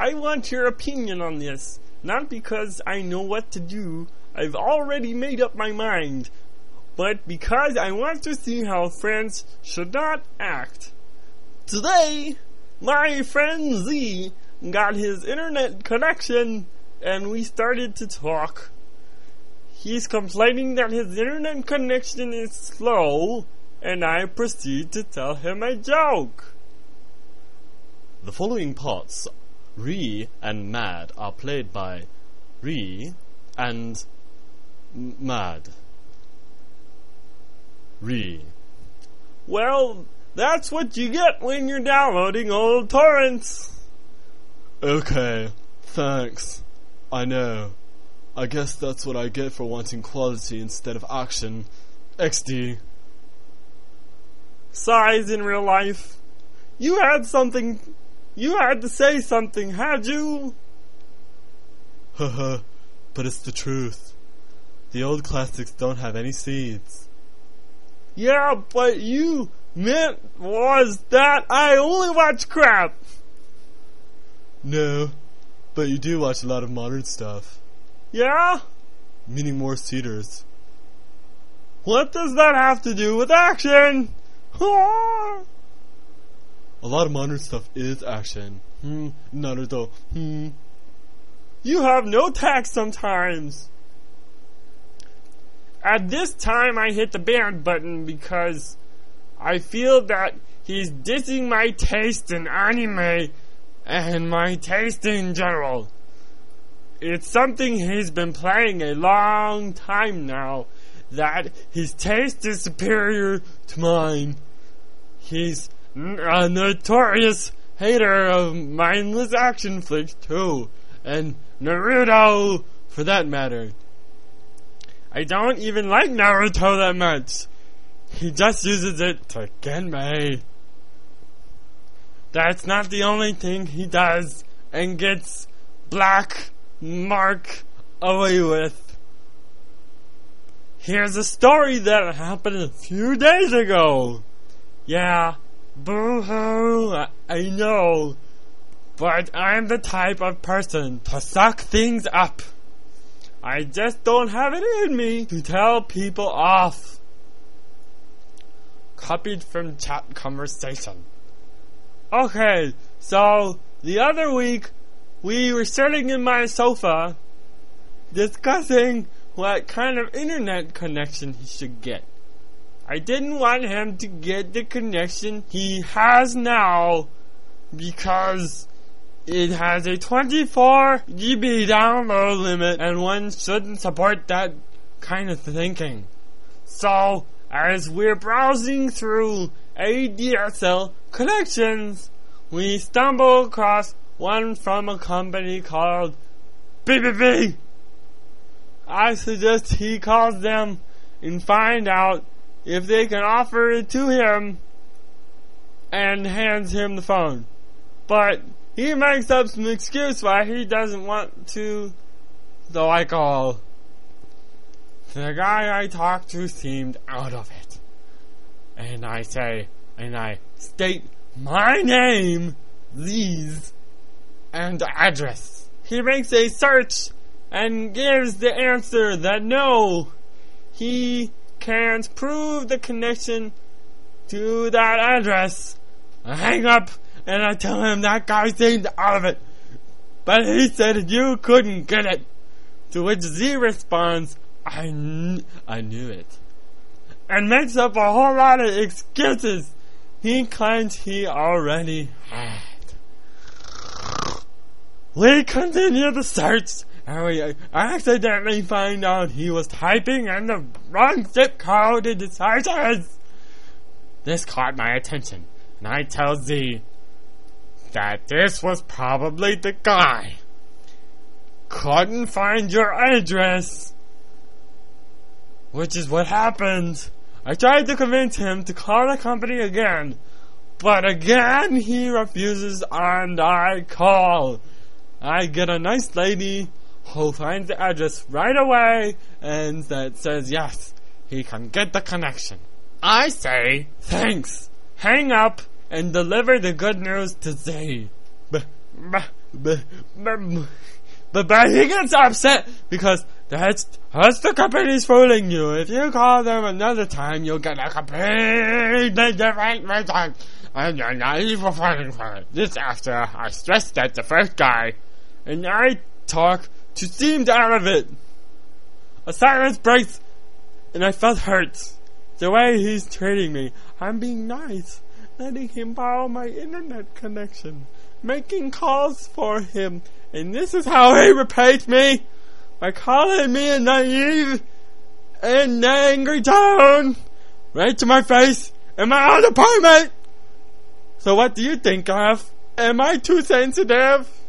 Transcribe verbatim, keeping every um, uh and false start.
I want your opinion on this. Not because I know what to do, I've already made up my mind, but because I want to see how friends should not act. Today, my friend Z got his internet connection and we started to talk. He's complaining that his internet connection is slow, and I proceed to tell him a joke. The following parts, Ree and Mad, are played by Ree and M- Mad. Ree. Well, that's what you get when you're downloading old torrents. Okay, thanks. I know. I guess that's what I get for wanting quality instead of action. X D. Size in real life. You had something... You had to say something, had you? Haha, but it's the truth. The old classics don't have any seeds. Yeah, but you meant was that I only watch crap. No, but you do watch a lot of modern stuff. Yeah? Meaning more cedars. What does that have to do with action? A lot of modern stuff is action. Hmm, Naruto. Hmm. You have no tact sometimes. At this time, I hit the ban button because I feel that he's dissing my taste in anime and my taste in general. It's something he's been playing a long time now, that his taste is superior to mine. He's a notorious hater of mindless action flicks too, and Naruto for that matter. I don't even like Naruto that much. He just uses it to get me. That's not the only thing he does and gets black mark away with. Here's a story that happened a few days ago. Yeah, boo-hoo, I, I know, but I'm the type of person to suck things up. I just don't have it in me to tell people off. Copied from chat conversation. Okay, so the other week we were sitting in my sofa discussing what kind of internet connection he should get. I didn't want him to get the connection he has now because it has a twenty-four gigabyte download limit and one shouldn't support that kind of thinking. So, as we're browsing through A D S L connections, we stumble across one from a company called B B B. I suggest he calls them and find out if they can offer it to him and hands him the phone. But he makes up some excuse why he doesn't want to, so I call. The guy I talked to seemed out of it. And I say, and I state my name, these, and address. He makes a search and gives the answer that no, he can't prove the connection to that address. I hang up and I tell him that guy seemed out of it, but he said you couldn't get it. To which Z responds, I, kn- I knew it, and makes up a whole lot of excuses he claims he already had. We continue the search, and we accidentally find out he was typing in the wrong zip code in the searches. This caught my attention, and I tell Z that this was probably the guy. Couldn't find your address, which is what happened. I tried to convince him to call the company again, but again he refuses and I call. I get a nice lady who finds the address right away and that says yes, he can get the connection. I say thanks, hang up, and deliver the good news to Z. B- But, but, but he gets upset because that's, that's the company's fooling you. If you call them another time, you'll get a completely different result. And you're not even falling for it. This after I stressed at the first guy, and I talk to seemed out of it. A silence breaks, and I felt hurt. The way he's treating me. I'm being nice, letting him borrow my internet connection, making calls for him, and this is how he repays me, by calling me a naive and angry tone, right to my face, in my own apartment. So what do you think of? Am I too sensitive?